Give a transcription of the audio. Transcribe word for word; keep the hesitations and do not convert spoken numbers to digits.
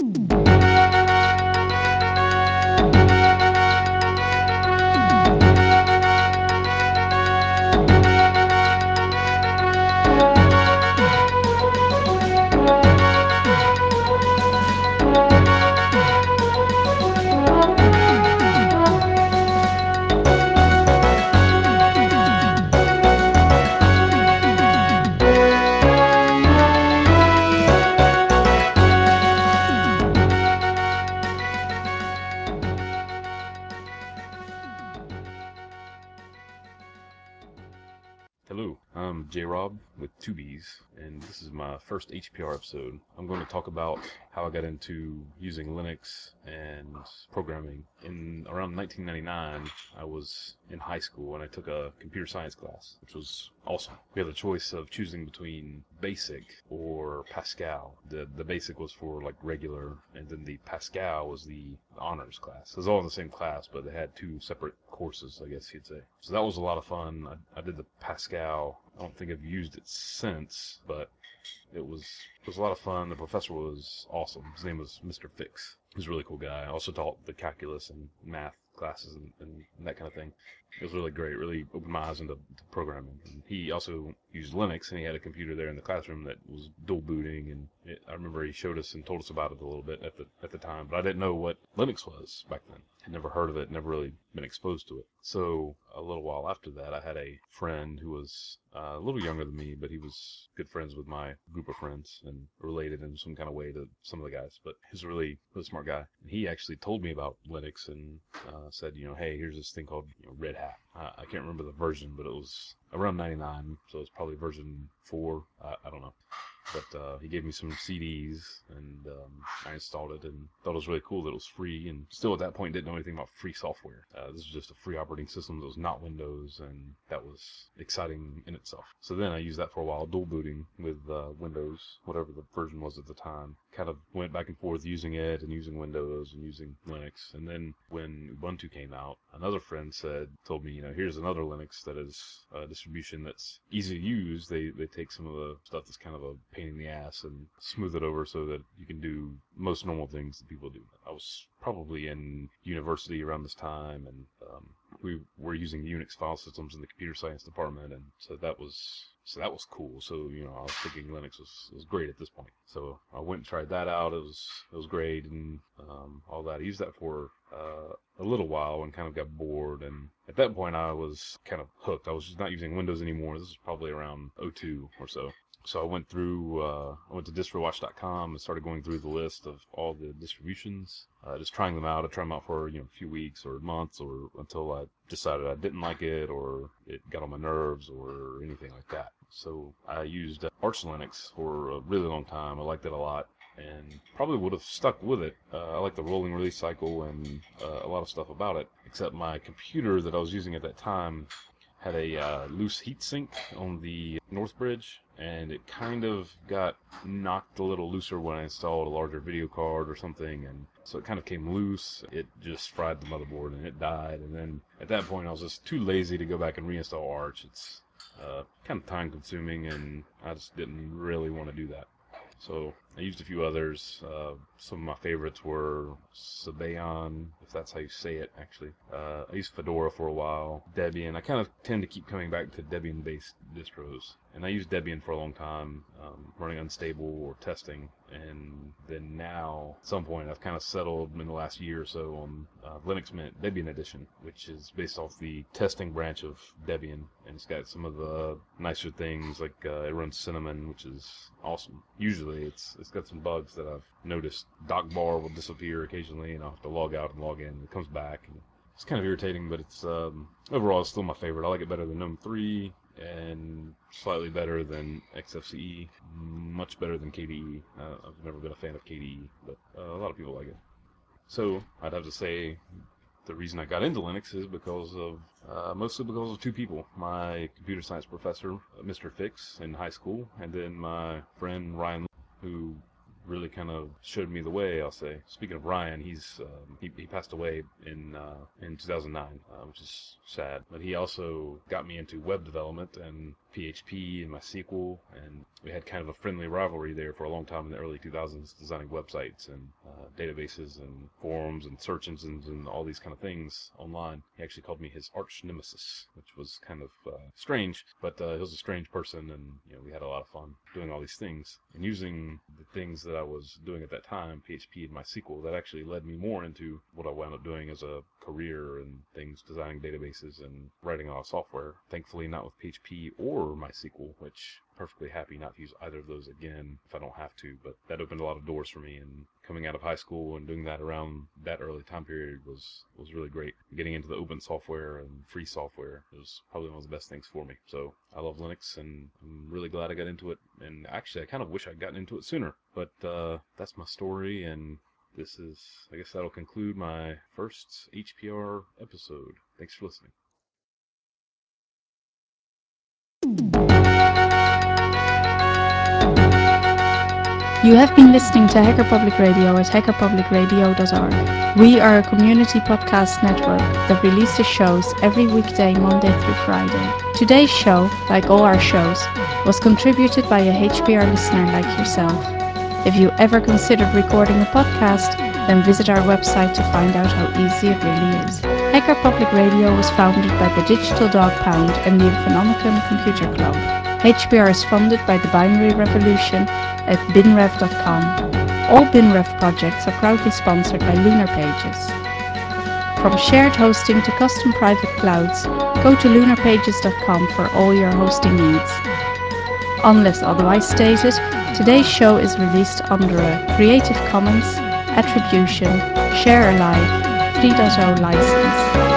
Hello, I'm J Rob with two B's, and this is my first H P R episode. I'm going to talk about how I got into using Linux and programming. In around nineteen ninety-nine, I was in high school and I took a computer science class, which was awesome. We had a choice of choosing between BASIC or Pascal. The the BASIC was for like regular, and then the Pascal was the honors class. It was all in the same class, but they had two separate courses, I guess you'd say. So that was a lot of fun. I, I did the Pascal. I don't think I've used it since, but it was it was a lot of fun. The professor was awesome. His name was Mister Fix. He was a really cool guy. I also taught the calculus and math classes and, and that kind of thing. It was really great. Really opened my eyes into programming. And he also used Linux, and he had a computer there in the classroom that was dual booting. And it, I remember he showed us and told us about it a little bit at the at the time, but I didn't know what Linux was back then. Had never heard of it. Never really been exposed to it. So a little while after that, I had a friend who was uh, a little younger than me, but he was good friends with my group of friends and related in some kind of way to some of the guys. But he was a really, really smart guy. And he actually told me about Linux and uh, said, you know, hey, here's this thing called you know, Red Hat. Uh, I can't remember the version, but it was around ninety-nine, so it's probably version four. I, I don't know. But uh, he gave me some C Ds, and um, I installed it and thought it was really cool that it was free. And still at that point didn't know anything about free software. Uh, this was just a free operating system that was not Windows, and that was exciting in itself. So then I used that for a while, dual booting with uh, Windows, whatever the version was at the time. Kind of went back and forth using it and using Windows and using Linux. And then when Ubuntu came out, another friend said, told me, you know, here's another Linux that is a distribution that's easy to use. They they take some of the stuff that's kind of a pain in the ass and smooth it over so that you can do most normal things that people do. I was probably in university around this time, and um, we were using Unix file systems in the computer science department, and so that was so that was cool. So you know, I was thinking Linux was, was great at this point. So I went and tried that out. It was it was great, and um, all that. I used that for uh, a little while and kind of got bored. And at that point, I was kind of hooked. I was just not using Windows anymore. This was probably around oh two or so. So I went through, uh, I went to distrowatch dot com and started going through the list of all the distributions, uh, just trying them out. I tried them out for, you know, a few weeks or months or until I decided I didn't like it or it got on my nerves or anything like that. So I used uh, Arch Linux for a really long time. I liked it a lot and probably would have stuck with it. Uh, I like the rolling release cycle and uh, a lot of stuff about it, except my computer that I was using at that time had a uh, loose heatsink on the north bridge, and it kind of got knocked a little looser when I installed a larger video card or something, and so it kind of came loose. It just fried the motherboard and it died, and then at that point I was just too lazy to go back and reinstall Arch. It's uh, kind of time consuming, and I just didn't really want to do that. So I used a few others. Uh, some of my favorites were Sabayon, if that's how you say it, actually. Uh, I used Fedora for a while. Debian. I kind of tend to keep coming back to Debian-based distros. And I used Debian for a long time, um, running unstable or testing. And then now, at some point, I've kind of settled in the last year or so on uh, Linux Mint Debian Edition, which is based off the testing branch of Debian. And it's got some of the nicer things, like uh, it runs Cinnamon, which is awesome. Usually, it's it's got some bugs that I've noticed. DocBar will disappear occasionally, and I'll have to log out and log in, and it comes back. And it's kind of irritating, but it's um, overall it's still my favorite. I like it better than GNOME three, and slightly better than X F C E, much better than K D E. Uh, I've never been a fan of K D E, but uh, a lot of people like it. So I'd have to say the reason I got into Linux is because of, uh, mostly because of two people. My computer science professor, Mister Fix, in high school, and then my friend Ryan, who really kind of showed me the way, I'll say. Speaking of Ryan, he's um, he, he passed away in uh, in two thousand nine, uh, which is sad. But he also got me into web development and P H P and MySQL, and we had kind of a friendly rivalry there for a long time in the early two thousands, designing websites and uh, databases and forums and search engines and all these kind of things online. He actually called me his arch nemesis, which was kind of uh, strange, but uh, he was a strange person, and you know we had a lot of fun doing all these things and using the things that I was doing at that time, P H P and MySQL. That actually led me more into what I wound up doing as a career and things, designing databases and writing a lot of software. Thankfully, not with P H P or MySQL, which I'm perfectly happy not to use either of those again if I don't have to. But that opened a lot of doors for me, and coming out of high school and doing that around that early time period was was really great. Getting into the open software and free software was probably one of the best things for me. So I love Linux, and I'm really glad I got into it. And actually, I kind of wish I'd gotten into it sooner. But uh, that's my story, and this is, I guess that'll conclude my first H P R episode. Thanks for listening. You have been listening to Hacker Public Radio at hacker public radio dot org. We are a community podcast network that releases shows every weekday, Monday through Friday. Today's show, like all our shows, was contributed by a H P R listener like yourself. If you ever considered recording a podcast, then visit our website to find out how easy it really is. Hacker Public Radio was founded by the Digital Dog Pound and the Infonomicon Computer Club. H P R is funded by the Binary Revolution at binrev dot com. All BinRev projects are proudly sponsored by Lunar Pages. From shared hosting to custom private clouds, go to lunar pages dot com for all your hosting needs. Unless otherwise stated, today's show is released under a Creative Commons Attribution Share Alike three point oh license.